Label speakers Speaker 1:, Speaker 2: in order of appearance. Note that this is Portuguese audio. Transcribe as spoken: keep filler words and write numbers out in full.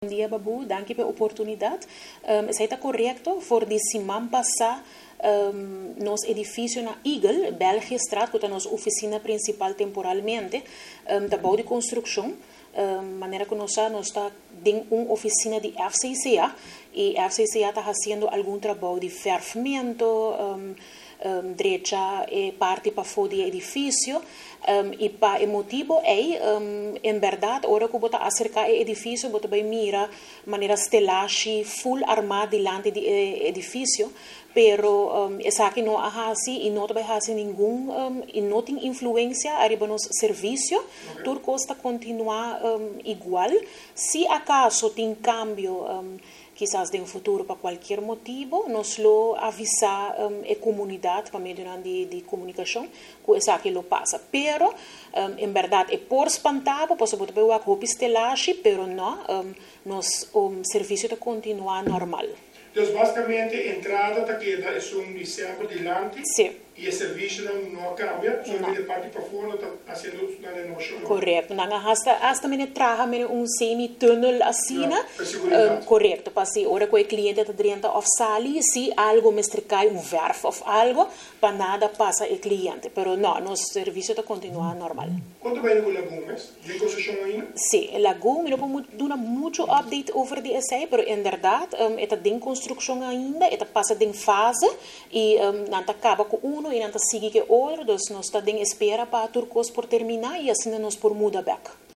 Speaker 1: Bom dia, Babu. Dank pela oportunidade. Um, está correto, for de semana passada, um, nos edifício na Eagle, België Straat, que é a nossa oficina principal temporalmente, um, da bouw de construção, um, maneira que nós nós está em uma oficina de F C C A, e F C C A está fazendo algum trabalho de verfamento, um, um, direita e parte para fora do edifício, um, e para o motivo é, um, em verdade, hora que você acerca o edifício, você vai mirar maneira estelagem full armada diante do edifício, pero um, essa aqui não é assim e não vai fazer nenhum um, e não tem influência arriba nos serviço, okay. Tudo custa continuar um, igual. Se acaso tem cambio, um, quizás de um futuro para qualquer motivo, nós lo avisar um, a comunidade, para meio de, de comunicação, que isso aqui lo passa. Pero, um, em verdade, é por espantado, posso botar para o estelagem, pero não, um, nos um, serviço de continuar normal.
Speaker 2: Então, basicamente, a entrada está aqui, é só um cerco delante.
Speaker 1: Sim.
Speaker 2: E o serviço não, não cambia, só
Speaker 1: não.
Speaker 2: de parte para fora está fazendo na noção.
Speaker 1: Correto. Não, hasta hasta me traga um semi-tunnel assim,
Speaker 2: yeah, um,
Speaker 1: correto. Para se hora que o cliente está dentro of sali, se algo me cai um verf of algo, para nada passa o cliente. Pero não, nosso serviço está continua normal.
Speaker 2: Quanto vai no Lagomes? De construção ainda?
Speaker 1: Sim, o Lagomes não podemos dar muito update over the S I, pero em verdade, um, está em construção ainda, está passa em fase e um, não acaba com um e não sigue que outro, então nós estamos em espera para turcos por terminar e assim nós por muda back.